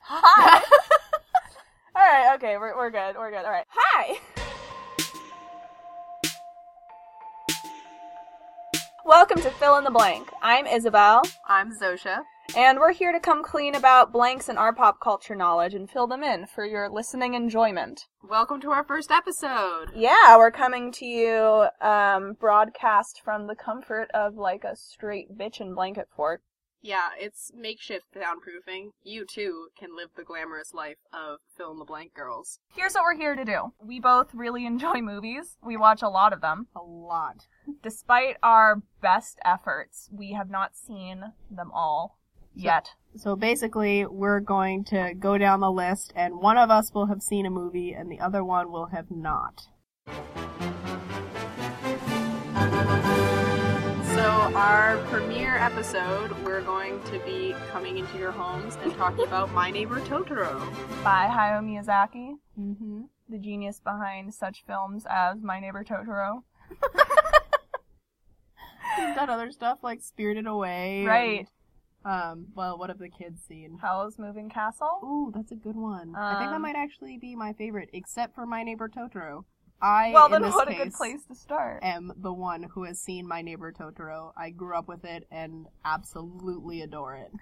Hi! Alright, okay, we're good, alright. Hi! Welcome to Fill in the Blank. I'm Isabel. I'm Zosha. And we're here to come clean about blanks in our pop culture knowledge and fill them in for your listening enjoyment. Welcome to our first episode. Yeah, we're coming to you broadcast from the comfort of like a straight bitchin' blanket fort. Yeah, it's makeshift soundproofing. You, too, can live the glamorous life of fill-in-the-blank girls. Here's what we're here to do. We both really enjoy movies. We watch a lot of them. A lot. Despite our best efforts, we have not seen them all yet. So basically, we're going to go down the list, and one of us will have seen a movie, and the other one will have not. So our premiere episode, we're going to be coming into your homes and talking about My Neighbor Totoro. By Hayao Miyazaki, Mm-hmm. the genius behind such films as My Neighbor Totoro. He's done other stuff like Spirited Away. Right. And, what have the kids seen? Howl's Moving Castle. Ooh, that's a good one. I think that might actually be my favorite, except for My Neighbor Totoro. Well, then what a good place to start. Am the one who has seen My Neighbor Totoro. I grew up with it and absolutely adore it.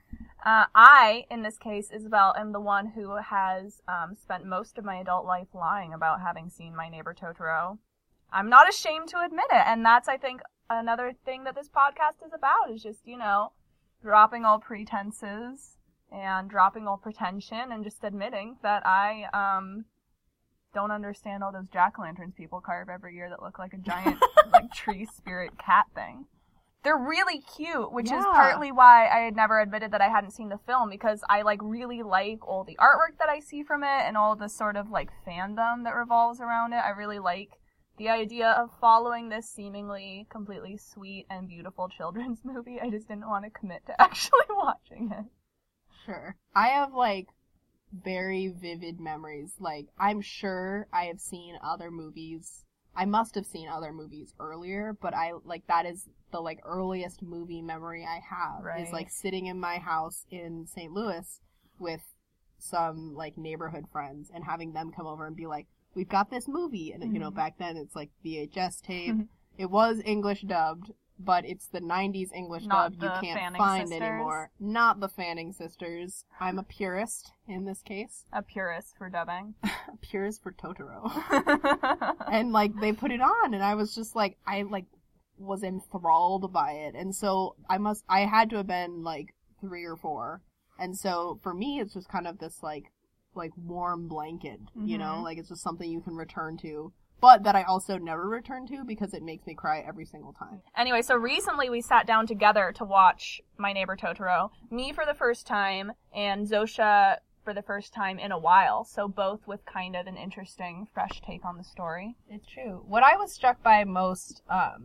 I, in this case, Isabel, am the one who has spent most of my adult life lying about having seen My Neighbor Totoro. I'm not ashamed to admit it, and that's, I think, another thing that this podcast is about, is just, dropping all pretenses and dropping all pretension and just admitting that I, don't understand all those jack-o'-lanterns people carve every year that look like a giant, tree spirit cat thing. They're really cute, which is partly why I had never admitted that I hadn't seen the film, because I, really like all the artwork that I see from it and all the sort of, fandom that revolves around it. I really like the idea of following this seemingly completely sweet and beautiful children's movie. I just didn't want to commit to actually watching it. Sure. I have, very vivid memories. I'm sure I have seen other movies. I must have seen other movies earlier, but that is the, earliest movie memory I have. Right. Is, sitting in my house in St. Louis with some, neighborhood friends and having them come over and be like, we've got this movie. And, back then it's, VHS tape. It was English dubbed, but it's the 90s English dub you can't Fanning find sisters. anymore. Not the Fanning sisters. I'm a purist in this case. A purist for dubbing. A purist for Totoro. And, they put it on, and I was just I was enthralled by it. And so I had to have been, 3 or 4. And so for me, it's just kind of this, warm blanket, it's just something you can return to. But that I also never return to because it makes me cry every single time. Anyway, so recently we sat down together to watch My Neighbor Totoro. Me for the first time, and Zosha for the first time in a while. So both with kind of an interesting, fresh take on the story. It's true. What I was struck by most, as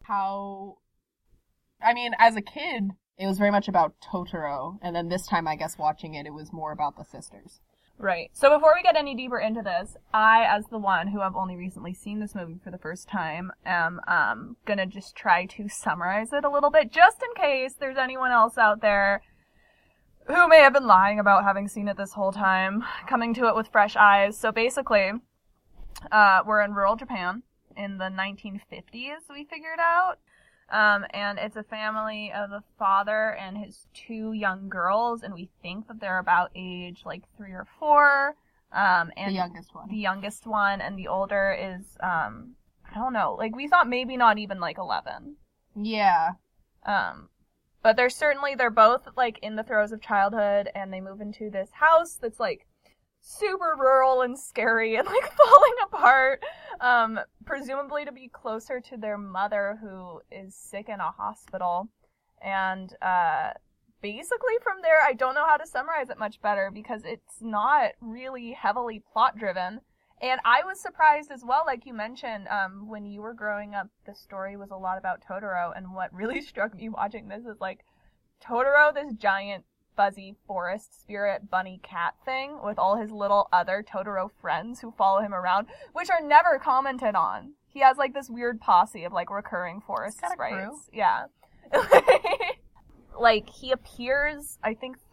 a kid, it was very much about Totoro. And then this time, I guess, watching it, it was more about the sisters. Right. So before we get any deeper into this, I, as the one who have only recently seen this movie for the first time, am gonna just try to summarize it a little bit, just in case there's anyone else out there who may have been lying about having seen it this whole time, coming to it with fresh eyes. So basically, we're in rural Japan in the 1950s, we figured out. And it's a family of a father and his 2 young girls, and we think that they're about age 3 or 4. And the youngest one. The youngest one, and the older is, I don't know, we thought maybe not even 11. Yeah. But they're both in the throes of childhood, and they move into this house that's super rural and scary and falling apart, presumably to be closer to their mother, who is sick in a hospital. And basically from there, I don't know how to summarize it much better, because it's not really heavily plot driven. And I was surprised as well, like you mentioned, when you were growing up, the story was a lot about Totoro, and what really struck me watching this is Totoro, this giant fuzzy forest spirit bunny cat thing with all his little other Totoro friends who follow him around, which are never commented on. He has this weird posse of recurring forest sprites. Yeah. He appears, I think,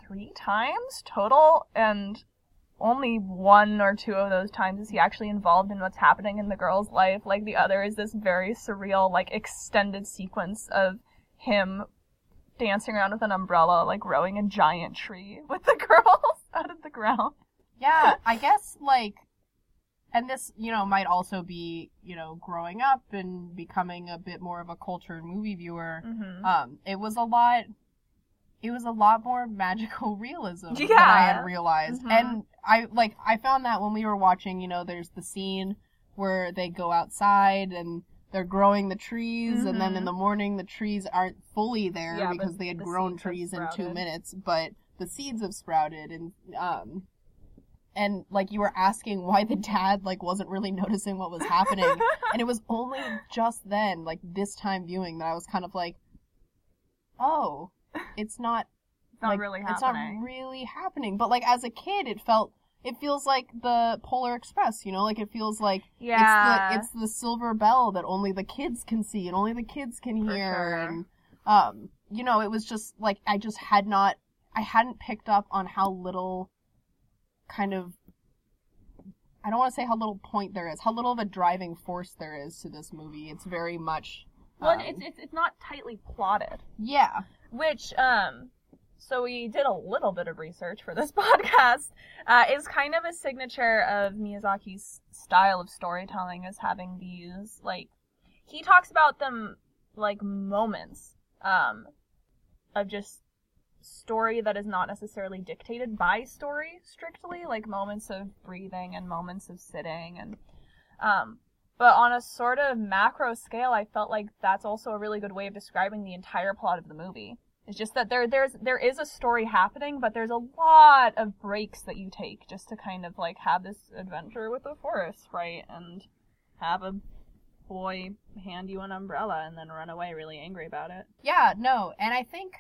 3 times total, and only 1 or 2 of those times is he actually involved in what's happening in the girl's life. Like, the other is this very surreal, like, extended sequence of him dancing around with an umbrella, like, rowing a giant tree with the girls out of the ground. Yeah, I guess, like, and this, you know, might also be, you know, growing up and becoming a bit more of a cultured movie viewer. Mm-hmm. It was a lot more magical realism than I had realized. Mm-hmm. And I found that when we were watching, you know, there's the scene where they go outside and they're growing the trees, and then in the morning the trees aren't fully there because they had grown trees in 2 minutes, but the seeds have sprouted, and like you were asking why the dad like wasn't really noticing what was happening, and it was only just then, like this time viewing, that I was kind of like, oh, it's not really happening. It's not really happening. But like as a kid, it feels like the Polar Express, you know, like it feels like it's the silver bell that only the kids can see and only the kids can hear. Sure. And you know, it was just like I hadn't picked up on how little kind of, I don't want to say how little point there is, how little of a driving force there is to this movie. It's very much it's not tightly plotted. Yeah. Which so we did a little bit of research for this podcast, is kind of a signature of Miyazaki's style of storytelling, is having these, like, he talks about them like moments of just story that is not necessarily dictated by story strictly, like moments of breathing and moments of sitting, and but on a sort of macro scale, I felt like that's also a really good way of describing the entire plot of the movie. It's just that there is a story happening, but there's a lot of breaks that you take just to kind of like have this adventure with the forest, right? And have a boy hand you an umbrella and then run away really angry about it. Yeah, no, and I think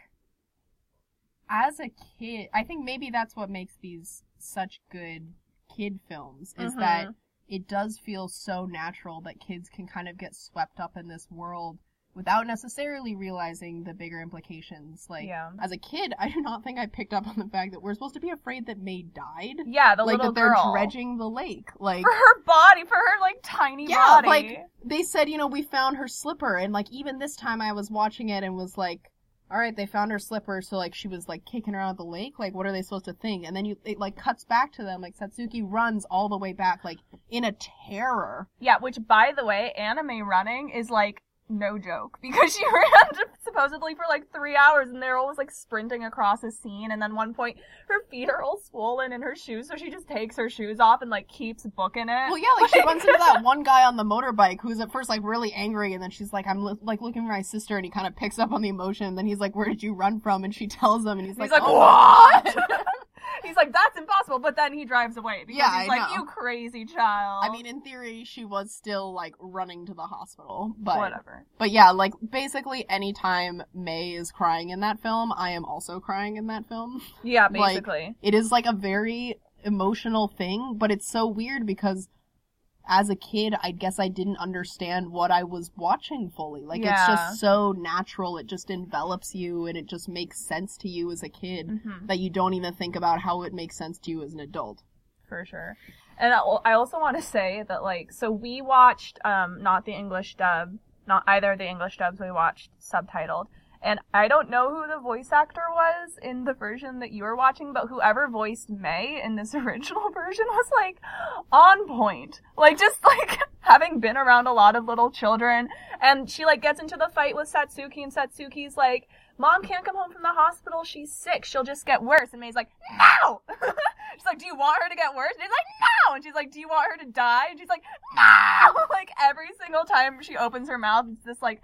as a kid, I think maybe that's what makes these such good kid films, is that it does feel so natural that kids can kind of get swept up in this world without necessarily realizing the bigger implications. Like, as a kid, I do not think I picked up on the fact that we're supposed to be afraid that May died. Yeah, the like, little that girl. They're dredging the lake. Like, for her body, for her, like, tiny body. Yeah, like, they said, you know, we found her slipper, and, like, even this time I was watching it and was like, alright, they found her slipper, so, like, she was, like, kicking her out of the lake? Like, what are they supposed to think? And then it, like, cuts back to them, like, Satsuki runs all the way back, like, in a terror. Yeah, which, by the way, anime running is, like, no joke, because she ran supposedly for like 3 hours, and they're always like sprinting across a scene, and then one point her feet are all swollen in her shoes, so she just takes her shoes off and like keeps booking it. Well, yeah, like she runs into that one guy on the motorbike who's at first like really angry, and then she's like, I'm like looking for my sister, and he kind of picks up on the emotion, and then he's like, where did you run from? And she tells him, and he's like oh, what? He's like, that's impossible, but then he drives away, because he's like, you crazy child. I mean, in theory, she was still, like, running to the hospital, but... Whatever. But yeah, like, basically anytime May is crying in that film, I am also crying in that film. Yeah, basically. Like, it is, like, a very emotional thing, but it's so weird because as a kid, I guess I didn't understand what I was watching fully. Like, it's just so natural. It just envelops you, and it just makes sense to you as a kid that you don't even think about how it makes sense to you as an adult. For sure. And I also want to say that, like, so we watched, not the English dub, not either of the English dubs, we watched subtitled. And I don't know who the voice actor was in the version that you were watching, but whoever voiced May in this original version was, like, on point. Like, just, like, having been around a lot of little children. And she, like, gets into the fight with Satsuki, and Satsuki's like, Mom can't come home from the hospital, she's sick, she'll just get worse. And May's like, no! She's like, do you want her to get worse? And he's like, no! And she's like, do you want her to die? And she's like, no! Like, every single time she opens her mouth, it's this, like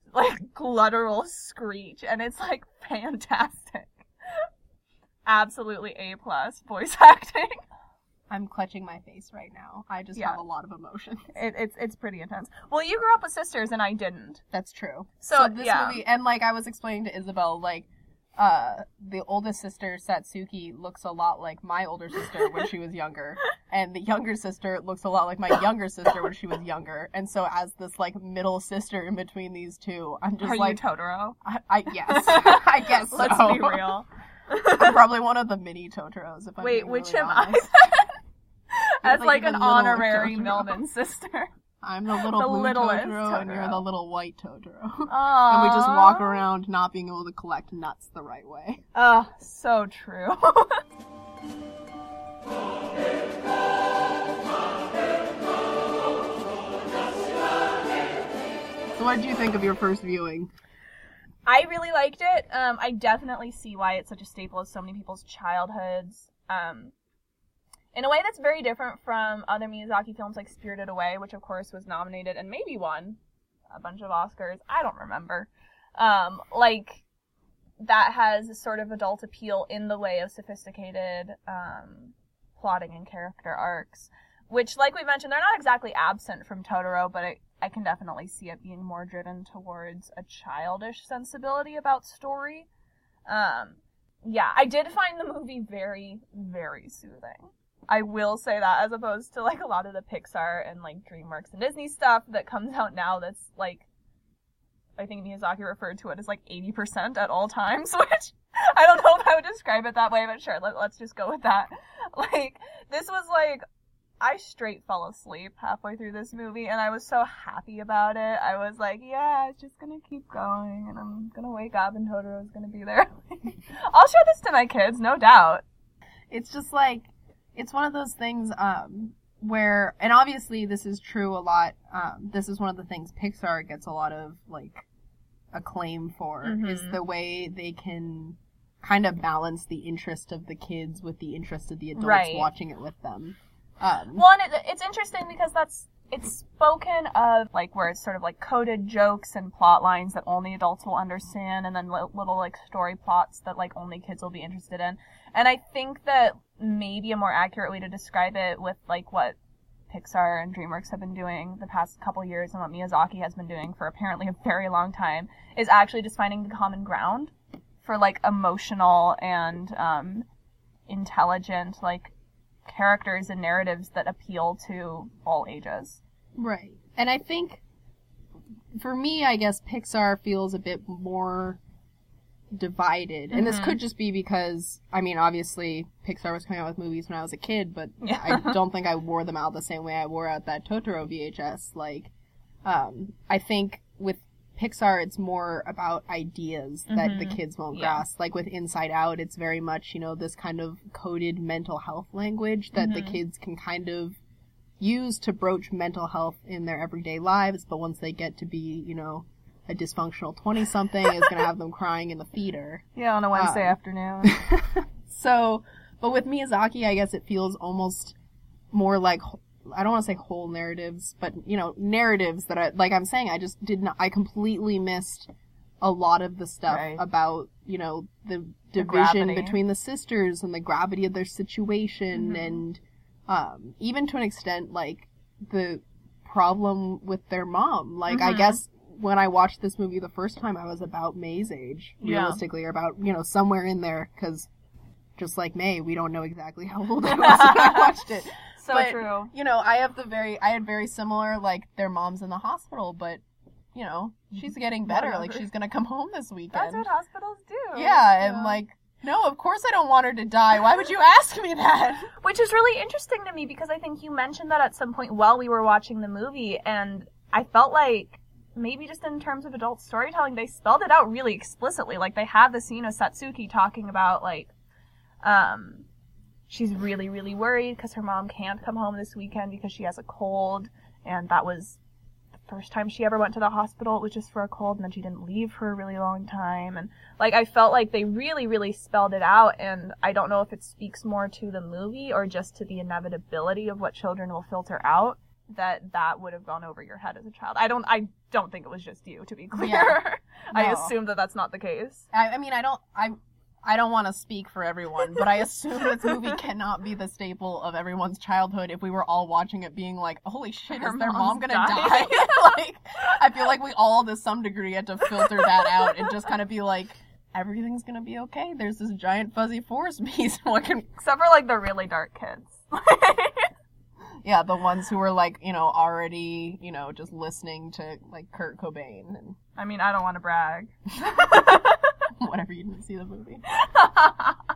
guttural screech, and it's like fantastic. Absolutely A+ voice acting. I'm clutching my face right now. I just have a lot of emotions. It's pretty intense. Well, you grew up with sisters and I didn't. That's true. So this movie, and like I was explaining to Isabel, like the oldest sister, Satsuki, looks a lot like my older sister when she was younger. And the younger sister looks a lot like my younger sister when she was younger. And so as this, like, middle sister in between these two, I'm just Are like... you Totoro? Yes. I guess so. Let's be real. I'm probably one of the mini Totoros, if I'm Wait, being which really am honest. I? As like an the honorary littlest Totoro. Millman sister. I'm the little The blue littlest Totoro, and you're Totoro. the little white Totoro. Aww. And we just walk around not being able to collect nuts the right way. Oh, so true. So what did you think of your first viewing? I really liked it. I definitely see why it's such a staple of so many people's childhoods. In a way that's very different from other Miyazaki films like Spirited Away, which of course was nominated and maybe won a bunch of Oscars. I don't remember. That has a sort of adult appeal in the way of sophisticated plotting and character arcs, which, like we mentioned, they're not exactly absent from Totoro, but I can definitely see it being more driven towards a childish sensibility about story. I did find the movie very, very soothing. I will say that, as opposed to, a lot of the Pixar and, DreamWorks and Disney stuff that comes out now that's, I think Miyazaki referred to it as, 80% at all times, which I don't know if I would describe it that way, but sure, let's just go with that. This was, I straight fell asleep halfway through this movie, and I was so happy about it. I was like, yeah, it's just gonna keep going, and I'm gonna wake up, and Totoro's gonna be there. I'll show this to my kids, no doubt. It's just it's one of those things where, and obviously this is true a lot, this is one of the things Pixar gets a lot of, acclaim for, is the way they can kind of balance the interest of the kids with the interest of the adults watching it with them. Well, and it's interesting because it's spoken of, where it's sort of coded jokes and plot lines that only adults will understand, and then little, story plots that, only kids will be interested in. And I think that maybe a more accurate way to describe it with, what Pixar and DreamWorks have been doing the past couple years and what Miyazaki has been doing for apparently a very long time is actually just finding the common ground for, emotional and, intelligent, characters and narratives that appeal to all ages. Right. And I think, for me, I guess Pixar feels a bit more divided. And this could just be because, obviously, Pixar was coming out with movies when I was a kid, but I don't think I wore them out the same way I wore out that Totoro VHS. I think with Pixar, it's more about ideas that the kids won't grasp. With Inside Out, it's very much, this kind of coded mental health language that the kids can kind of use to broach mental health in their everyday lives, but once they get to be, a dysfunctional 20-something, is going to have them crying in the theater. Yeah, on a Wednesday afternoon. But with Miyazaki, I guess it feels almost more like, I don't want to say whole narratives, but, narratives that I completely missed a lot of the stuff about, the division between the sisters and the gravity of their situation and, even to an extent, the problem with their mom. I guess when I watched this movie the first time, I was about May's age, realistically, or about, somewhere in there, because just like May, we don't know exactly how old I was when I watched it. True. I had very similar, their mom's in the hospital, but, she's getting better. She's gonna come home this weekend. That's what hospitals do. Yeah, and, no, of course I don't want her to die. Why would you ask me that? Which is really interesting to me, because I think you mentioned that at some point while we were watching the movie, and I felt like maybe just in terms of adult storytelling, they spelled it out really explicitly. They have the scene of Satsuki talking about, she's really, really worried because her mom can't come home this weekend because she has a cold, and that was the first time she ever went to the hospital. It was just for a cold, and then she didn't leave for a really long time. And, I felt like they really, really spelled it out, and I don't know if it speaks more to the movie or just to the inevitability of what children will filter out, that would have gone over your head as a child. I don't think it was just you, to be clear. Yeah. No. I assume that that's not the case. I don't want to speak for everyone, but I assume this movie cannot be the staple of everyone's childhood if we were all watching it being like, holy shit, is their mom gonna die? I feel like we all, to some degree, had to filter that out and just kind of be like, everything's gonna be okay. There's this giant fuzzy forest beast. Except for, the really dark kids. Yeah, the ones who were, already, just listening to, Kurt Cobain. And I don't want to brag. whatever, you didn't see the movie.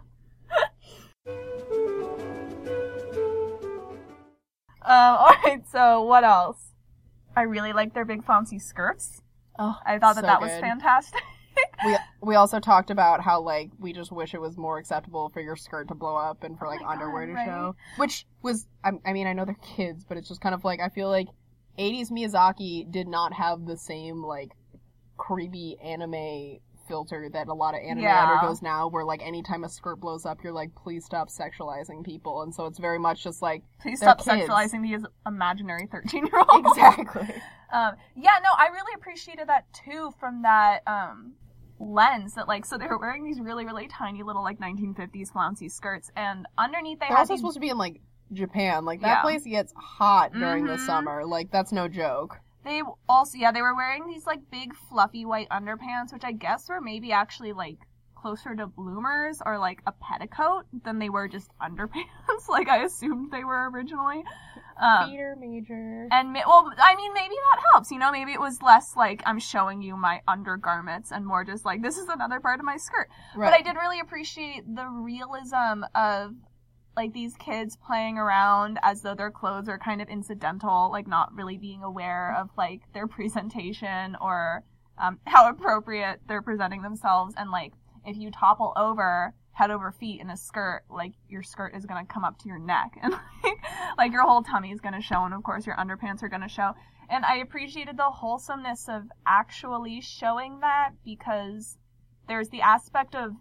Alright, so what else? I really like their big flouncy skirts. Oh, I thought so that was good. fantastic. We also talked about how, like, we just wish it was more acceptable for your skirt to blow up and for, like, my underwear God, to right? show. Which was, I mean, I know they're kids, but it's just kind of like, I feel like 80s Miyazaki did not have the same, like, creepy anime filter that a lot of anime undergoes now, where, like, anytime a skirt blows up, you're like, please stop sexualizing people. And so it's very much just like, Please they're stop kids. sexualizing these imaginary 13-year-olds. Exactly. Yeah, no, I really appreciated that too from that lens that, like, so they were wearing these really, really tiny little, like, 1950s flouncy skirts, and underneath they They're had also these... supposed to be in, like, Japan. Like, that Yeah. place gets hot during the Mhm. summer. Like, that's no joke. They also, yeah, they were wearing these, like, big fluffy white underpants, which I guess were maybe actually, like, closer to bloomers or, like, a petticoat than they were just underpants, like I assumed they were originally. Theater major. And, well, I mean, maybe that helps, you know? Maybe it was less, like, I'm showing you my undergarments and more just, like, this is another part of my skirt. Right. But I did really appreciate the realism of, like, these kids playing around as though their clothes are kind of incidental, like, not really being aware of, like, their presentation or how appropriate they're presenting themselves. And, like, if you topple over head over feet in a skirt, like, your skirt is going to come up to your neck. And, like, your whole tummy is going to show, and, of course, your underpants are going to show. And I appreciated the wholesomeness of actually showing that, because there's the aspect of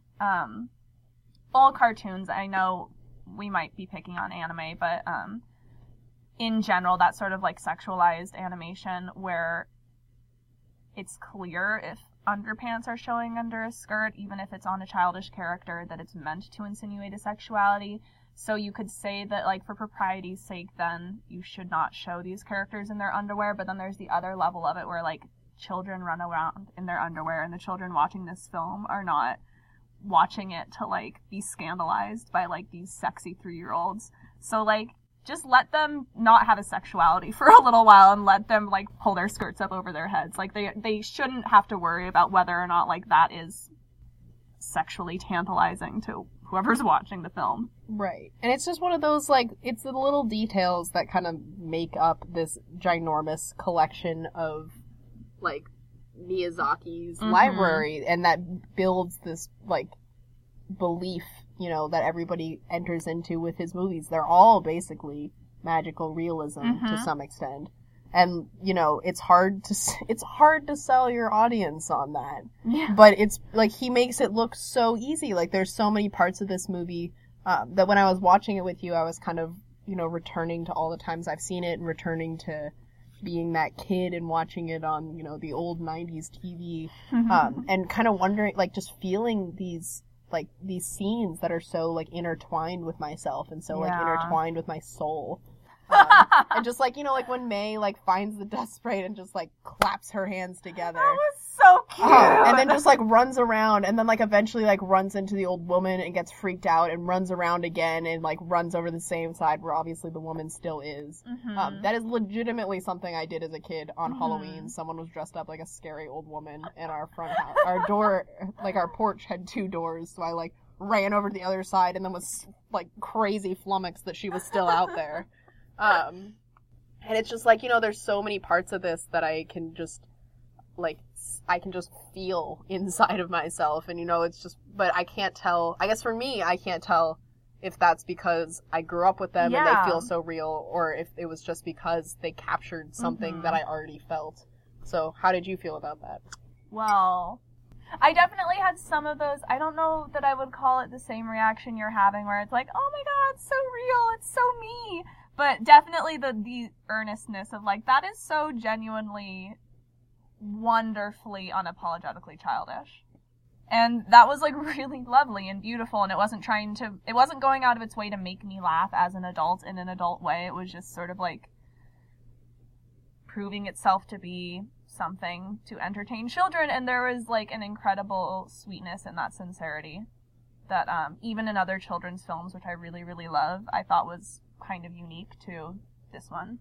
all cartoons. I know we might be picking on anime, but in general, that sort of, like, sexualized animation where it's clear if underpants are showing under a skirt, even if it's on a childish character, that it's meant to insinuate a sexuality. So you could say that, like, for propriety's sake, then you should not show these characters in their underwear, but then there's the other level of it where, like, children run around in their underwear, and the children watching this film are not watching it to, like, be scandalized by, like, these sexy 3-year-olds. So, like, just let them not have a sexuality for a little while and let them, like, pull their skirts up over their heads. Like, they shouldn't have to worry about whether or not, like, that is sexually tantalizing to whoever's watching the film. Right. And it's just one of those, like, it's the little details that kind of make up this ginormous collection of, like, Miyazaki's library, and that builds this, like, belief, you know, that everybody enters into with his movies. They're all basically magical realism to some extent. And, you know, it's hard to sell your audience on that. Yeah. But it's, like, he makes it look so easy. Like, there's so many parts of this movie, that when I was watching it with you, I was kind of, you know, returning to all the times I've seen it and returning to being that kid and watching it on, you know, the old 90s TV, and kind of wondering, like, just feeling these scenes that are so, like, intertwined with myself and so, like, intertwined with my soul. And just, like, you know, like, when May, like, finds the dust sprite and just, like, claps her hands together. That was so cute! And then just, like, runs around and then, like, eventually, like, runs into the old woman and gets freaked out and runs around again and, like, runs over the same side where obviously the woman still is. That is legitimately something I did as a kid on Halloween. Someone was dressed up like a scary old woman in our front house. Our door, like, our porch had 2 doors, so I, like, ran over to the other side and then was, like, crazy flummoxed that she was still out there. And it's just like, you know, there's so many parts of this that I can just, like, I can just feel inside of myself, and, you know, it's just, but I can't tell, I guess for me, I can't tell if that's because I grew up with them and they feel so real, or if it was just because they captured something that I already felt. So, how did you feel about that? Well, I definitely had some of those. I don't know that I would call it the same reaction you're having where it's like, oh my god, it's so real, it's so me. But definitely the earnestness of, like, that is so genuinely, wonderfully, unapologetically childish. And that was, like, really lovely and beautiful, and it wasn't going out of its way to make me laugh as an adult in an adult way. It was just sort of, like, proving itself to be something to entertain children, and there was, like, an incredible sweetness in that sincerity that, even in other children's films, which I really, really love, I thought was kind of unique to this one.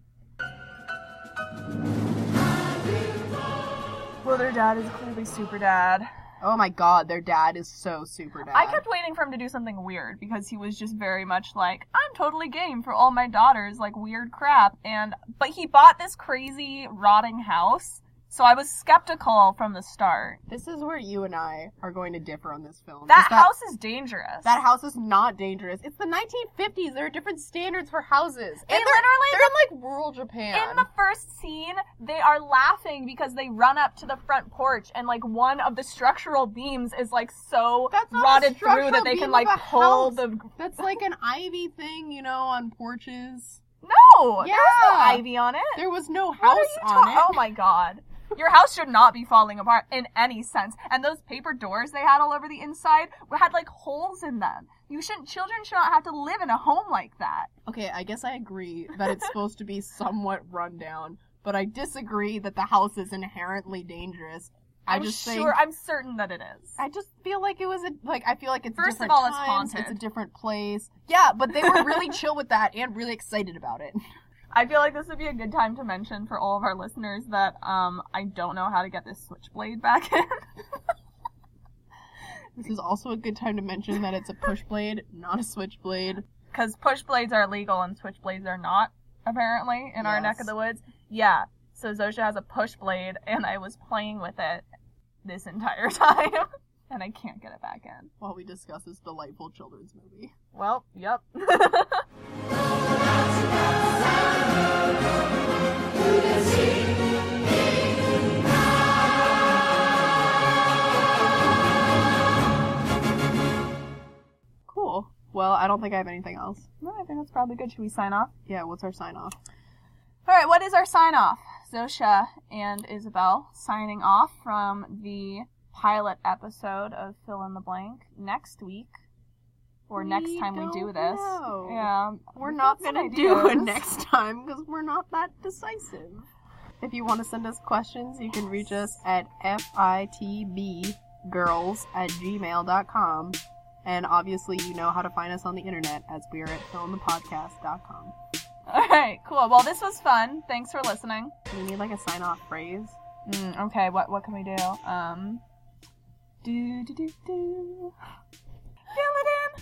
Well, their dad is clearly super dad. Oh my god, their dad is so super dad. I kept waiting for him to do something weird because he was just very much like, I'm totally game for all my daughters, like weird crap. But he bought this crazy rotting house, so I was skeptical from the start. This is where you and I are going to differ on this film. That house is dangerous. That house is not dangerous. It's the 1950s. There are different standards for houses. And they're in, like, rural Japan. In the first scene, they are laughing because they run up to the front porch and, like, one of the structural beams is, like, so rotted through that they can, like, pull the... That's like an ivy thing, you know, on porches. No! Yeah. There was no ivy on it. There was no house on it. Oh my god. Your house should not be falling apart in any sense. And those paper doors they had all over the inside had, like, holes in them. Children should not have to live in a home like that. Okay, I guess I agree that it's supposed to be somewhat run down, but I disagree that the house is inherently dangerous. I'm certain that it is. I just feel like it was I feel like it's First different of all, times, it's haunted. It's a different place. Yeah, but they were really chill with that and really excited about it. I feel like this would be a good time to mention for all of our listeners that I don't know how to get this switchblade back in. This is also a good time to mention that it's a push blade, not a switchblade. Because push blades are legal and switchblades are not, apparently, in our neck of the woods. Yeah, so Zosha has a push blade, and I was playing with it this entire time, and I can't get it back in. While we discuss this delightful children's movie. Well, yep. Cool. Well, I don't think I have anything else. No, I think that's probably good. Should we sign off? Yeah, what's our sign off? Alright, what is our sign off? Zosha and Isabel signing off from the pilot episode of Fill in the Blank next week. Or next time we do this. Know. Yeah. We're not going to do it next time because we're not that decisive. If you want to send us questions, you can reach us at fitbgirls@gmail.com. And obviously you know how to find us on the internet as we are at fillinthepodcast.com. Alright, cool. Well, this was fun. Thanks for listening. Do we need like a sign-off phrase? Okay, what can we do? Do. Fill it in!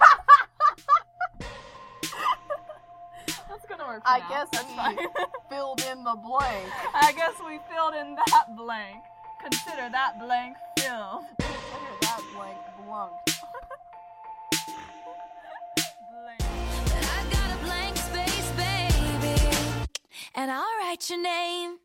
That's gonna work for I now. guess That's we fine. filled in the blank. I guess we filled in that blank. Consider that blank filled. Consider that blank blunked. I got a blank space, baby, and I'll write your name.